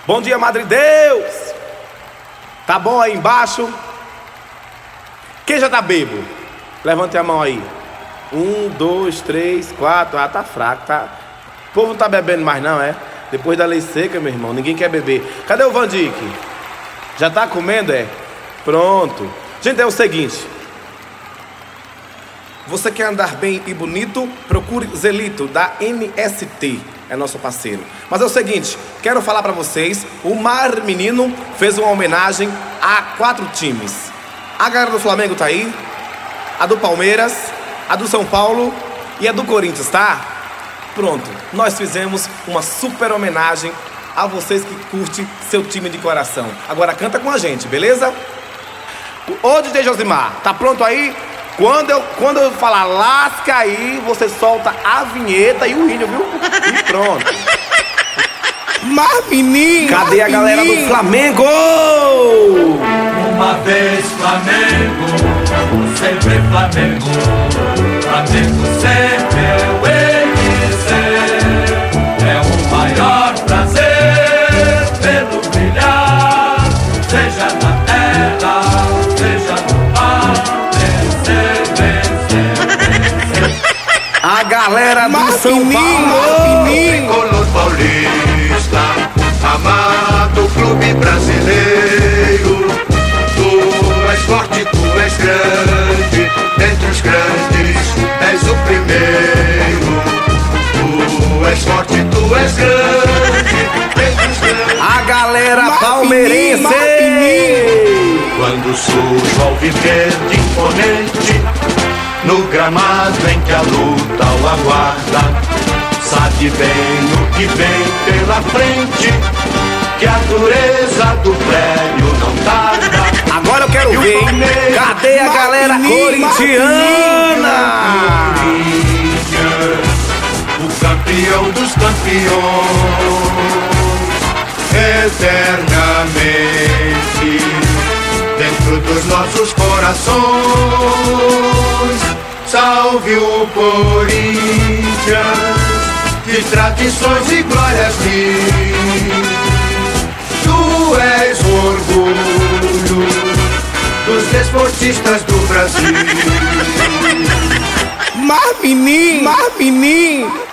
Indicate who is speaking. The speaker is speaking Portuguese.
Speaker 1: Bom dia, Madre Deus. Tá bom aí embaixo? Quem já tá bebo? Levante a mão aí. 1, 2, 3, 4. Ah, tá fraco, tá. O povo não tá bebendo mais não, é? Depois da lei seca, meu irmão, ninguém quer beber. Cadê o Vandique? Já tá comendo, é? Pronto. Gente, é o seguinte. Você quer andar bem e bonito? Procure Zelito, da MST. É nosso parceiro. Mas é o seguinte, quero falar pra vocês. O Mar Menino fez uma homenagem a 4 times. A galera do Flamengo tá aí, a do Palmeiras, a do São Paulo e a do Corinthians, tá? Pronto, nós fizemos uma super homenagem a vocês que curtem seu time de coração. Agora canta com a gente, beleza? Ô DJ Josimar, tá pronto aí? Quando eu falar lasca aí, você solta a vinheta e o hino, viu? E pronto.
Speaker 2: Mas menino,
Speaker 1: cadê a galera do Flamengo?
Speaker 3: Uma vez Flamengo, sempre Flamengo. Flamengo sempre eu é o maior prazer vê-lo brilhar, seja na terra, seja no mar.
Speaker 1: A galera do São Paulo,
Speaker 3: tricolor paulista, amado clube brasileiro. Tu és forte, tu és grande, dentre os grandes és o primeiro. Tu és forte, tu és grande, dentre os grandes.
Speaker 1: A galera palmeirense,
Speaker 3: quando surge o alviverde imponente no gramado em que a luta o aguarda, sabe bem o que vem pela frente, que a dureza do prédio não tarda.
Speaker 1: Agora eu quero ver, hein? Cadê a galera corintiana?
Speaker 3: O campeão dos campeões, eternamente dentro dos nossos corações. Salve o Corinthians, de tradições e glórias mil. Tu és o orgulho dos desportistas do Brasil.
Speaker 2: mas menino.